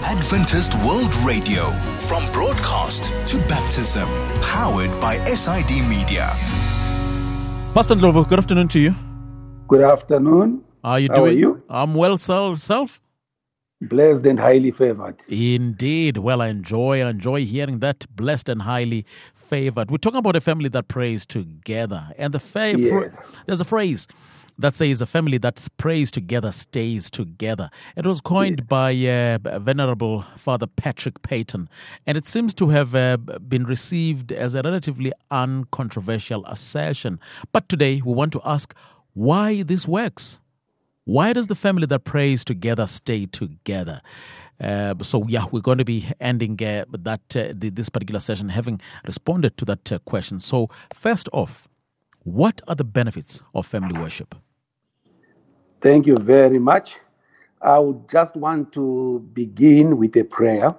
Adventist World Radio, from broadcast to baptism, powered by SID Media. Pastor Ndlovu, good afternoon to you. Good afternoon. How are you doing? How are you? I'm well, self. Blessed and highly favored. Indeed. Well, I enjoy hearing that. Blessed and highly favored. We're talking about a family that prays together. And there's a phrase that says a family that prays together stays together. It was coined by Venerable Father Patrick Peyton, and it seems to have been received as a relatively uncontroversial assertion. But today we want to ask why this works. Why does the family that prays together stay together? We're going to be ending this particular session having responded to that question. So first off, what are the benefits of family worship? Thank you very much. I would just want to begin with a prayer.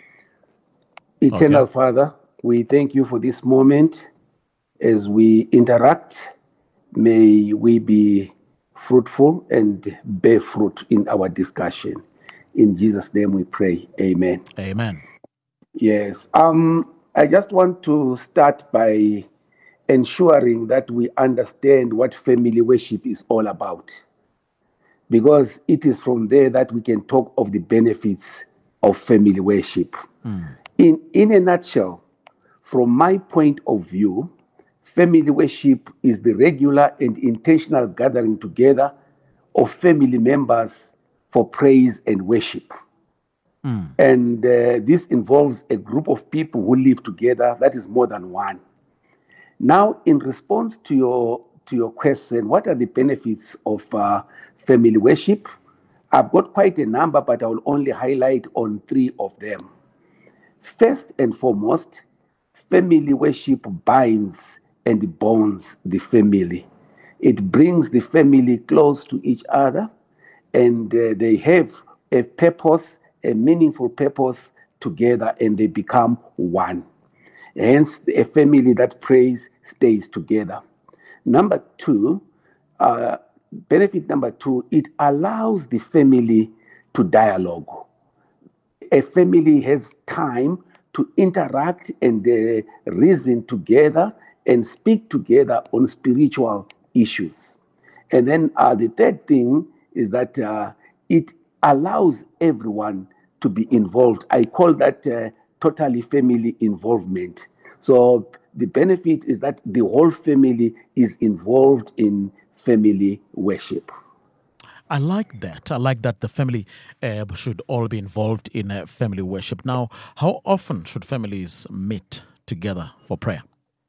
Eternal Father, we thank you for this moment. As we interact, may we be fruitful and bear fruit in our discussion. In Jesus' name we pray. Amen. Amen. Yes. I just want to start by ensuring that we understand what family worship is all about, because it is from there that we can talk of the benefits of family worship. In a nutshell, from my point of view, family worship is the regular and intentional gathering together of family members for praise and worship. And this involves a group of people who live together that is more than one. Now, in response to your question, what are the benefits of family worship? I've got quite a number, but I will only highlight on 3 of them. First and foremost, family worship binds and bonds the family. It brings the family close to each other, and they have a purpose, a meaningful purpose together, and they become one. Hence, a family that prays stays together. Number 2, benefit number 2, it allows the family to dialogue. A family has time to interact and reason together and speak together on spiritual issues. And then the third thing is that it allows everyone to be involved. I call that totally family involvement. So the benefit is that the whole family is involved in family worship. I like that. I like that the family should all be involved in family worship. Now, how often should families meet together for prayer?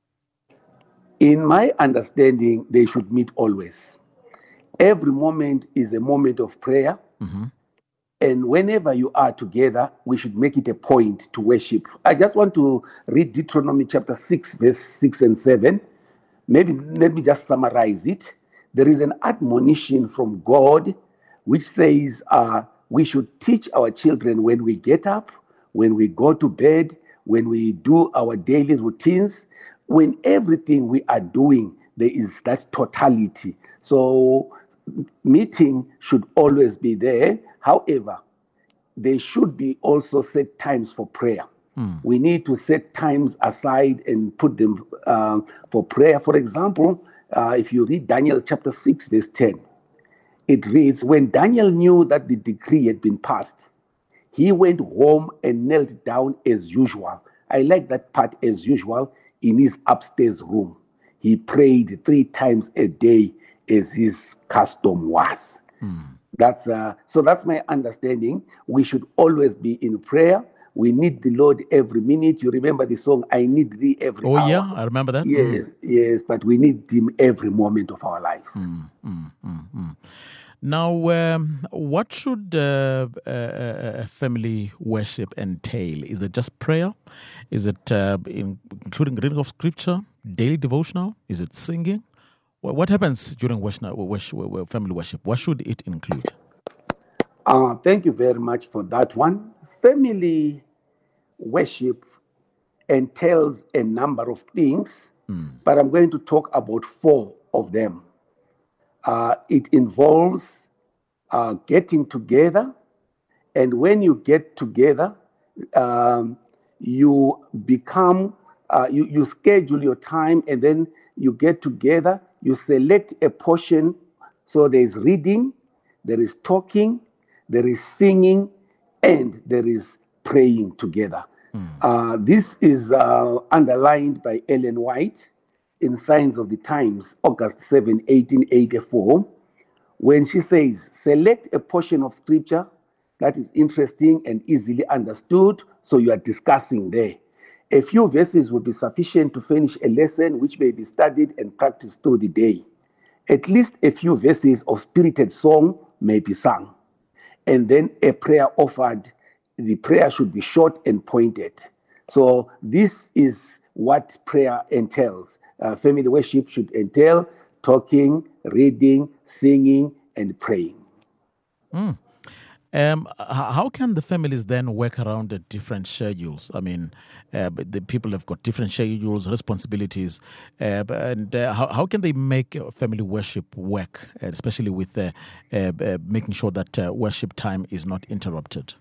In my understanding, they should meet always. Every moment is a moment of prayer. And whenever you are together, we should make it a point to worship. I just want to read Deuteronomy chapter 6, verse 6 and 7. Maybe let me just summarize it. There is an admonition from God which says we should teach our children when we get up, when we go to bed, when we do our daily routines, when everything we are doing, there is that totality. So meeting should always be there. However, there should be also set times for prayer. We need to set times aside and put them for prayer. For example, if you read Daniel chapter 6, verse 10, it reads, when Daniel knew that the decree had been passed, he went home and knelt down as usual. I like that part, as usual, in his upstairs room. He prayed 3 times a day as his custom was. That's my understanding. We should always be in prayer. We need the Lord every minute. You remember the song, I Need Thee Every Hour. Oh, yeah, I remember that. Yes, but we need Him every moment of our lives. Now, what should family worship entail? Is it just prayer? Is it including reading of scripture, daily devotional? Is it singing? What happens during family worship? What should it include? Thank you very much for that one. Family worship entails a number of things, but I'm going to talk about 4 of them. It involves getting together And when you get together, you become, you schedule your time, and then you get together, you select a portion. So there is reading, there is talking, there is singing, and there is praying together. This is underlined by Ellen White in Signs of the Times, August 7, 1884, when she says, select a portion of scripture that is interesting and easily understood, so you are discussing there. A few verses will be sufficient to finish a lesson which may be studied and practiced through the day. At least a few verses of spirited song may be sung. And then a prayer offered. The prayer should be short and pointed. So this is what prayer entails. Family worship should entail talking, reading, singing, and praying. How can the families then work around the different schedules? I mean, the people have got different schedules, responsibilities, and how can they make family worship work, especially with making sure that worship time is not interrupted?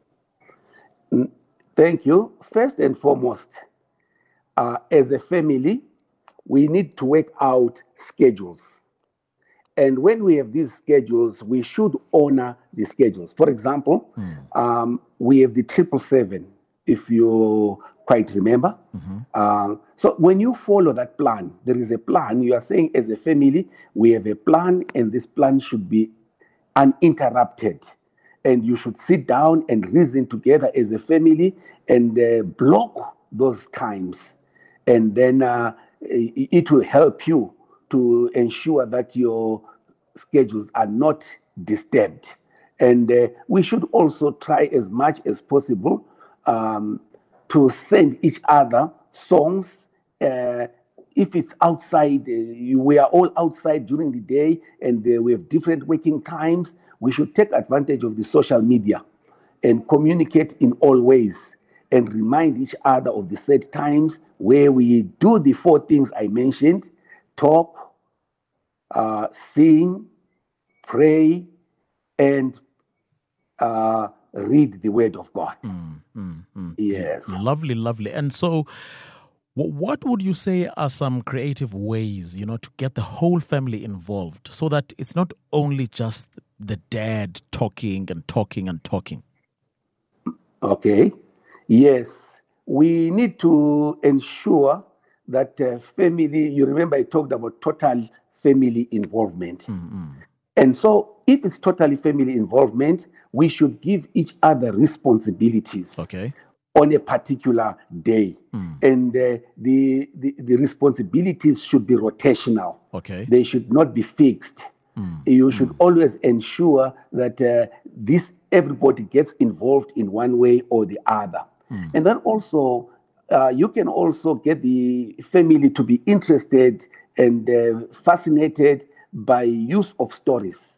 Thank you. First and foremost, as a family, we need to work out schedules. And when we have these schedules, we should honor the schedules. For example, we have the 777, if you quite remember. So when you follow that plan, there is a plan. You are saying as a family, we have a plan, and this plan should be uninterrupted. And you should sit down and reason together as a family and block those times. And then it will help you to ensure that your schedules are not disturbed. And we should also try as much as possible to send each other songs. If it's outside, we are all outside during the day, and we have different working times. We should take advantage of the social media and communicate in all ways and remind each other of the set times where we do the 4 things I mentioned: talk, sing, pray, and read the Word of God. Yes. Lovely, lovely. And so what would you say are some creative ways, to get the whole family involved so that it's not only just the dad talking and talking and talking? Okay. Yes. We need to ensure that family, you remember I talked about total family involvement. And so if it's totally family involvement, we should give each other responsibilities. Okay. On a particular day. And the responsibilities should be rotational. Okay. They should not be fixed. You should always ensure that everybody gets involved in one way or the other. And then also, you can also get the family to be interested and fascinated by use of stories.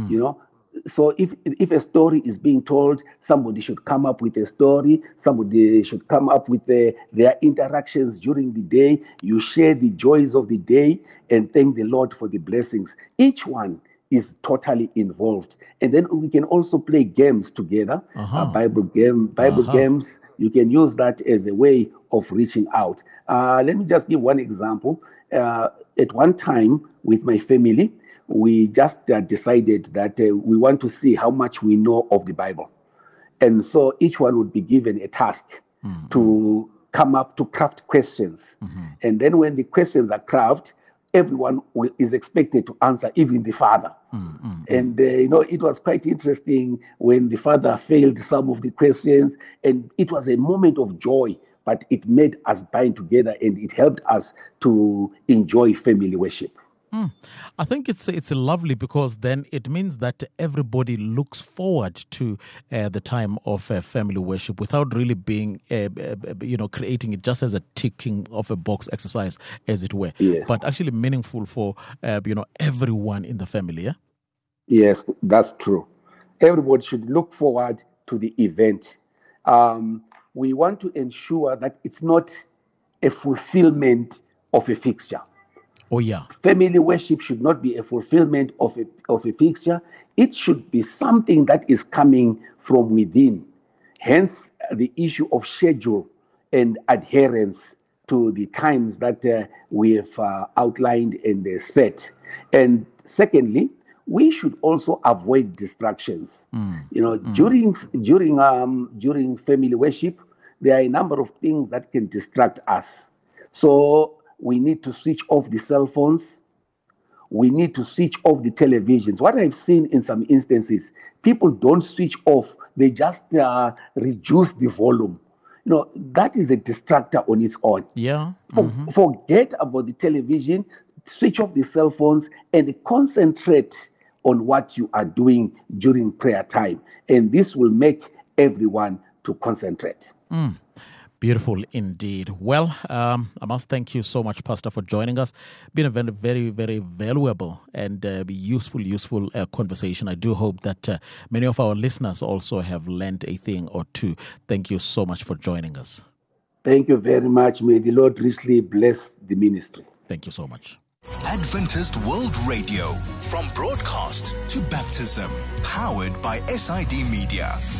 So if a story is being told, somebody should come up with a story. Somebody should come up with their interactions during the day. You share the joys of the day and thank the Lord for the blessings. Each one is totally involved. And then we can also play games together, Bible games. You can use that as a way of reaching out. Let me just give one example. At one time with my family, we just decided that we want to see how much we know of the Bible. And so each one would be given a task to come up to craft questions. And then when the questions are crafted, everyone is expected to answer, even the father. And, it was quite interesting when the father failed some of the questions. And it was a moment of joy, but it made us bind together and it helped us to enjoy family worship. I think it's lovely because then it means that everybody looks forward to the time of family worship without really being, creating it just as a ticking of a box exercise, as it were, but actually meaningful for, everyone in the family, yeah? Yes, that's true. Everybody should look forward to the event. We want to ensure that it's not a fulfillment of a fixture. Oh, yeah. Family worship should not be a fulfillment of a fixture. It should be something that is coming from within. Hence, the issue of schedule and adherence to the times that we have outlined and set. And secondly, we should also avoid distractions. During family worship, there are a number of things that can distract us. So we need to switch off the cell phones. We need to switch off the televisions. What I've seen in some instances, people don't switch off. They just reduce the volume. That is a distractor on its own. Yeah. Forget about the television, switch off the cell phones, and concentrate on what you are doing during prayer time. And this will make everyone to concentrate. Beautiful indeed. Well, I must thank you so much, Pastor, for joining us. Been a very, very, very valuable and useful conversation. I do hope that many of our listeners also have learned a thing or two. Thank you so much for joining us. Thank you very much. May the Lord richly bless the ministry. Thank you so much. Adventist World Radio, from broadcast to baptism, powered by SID Media.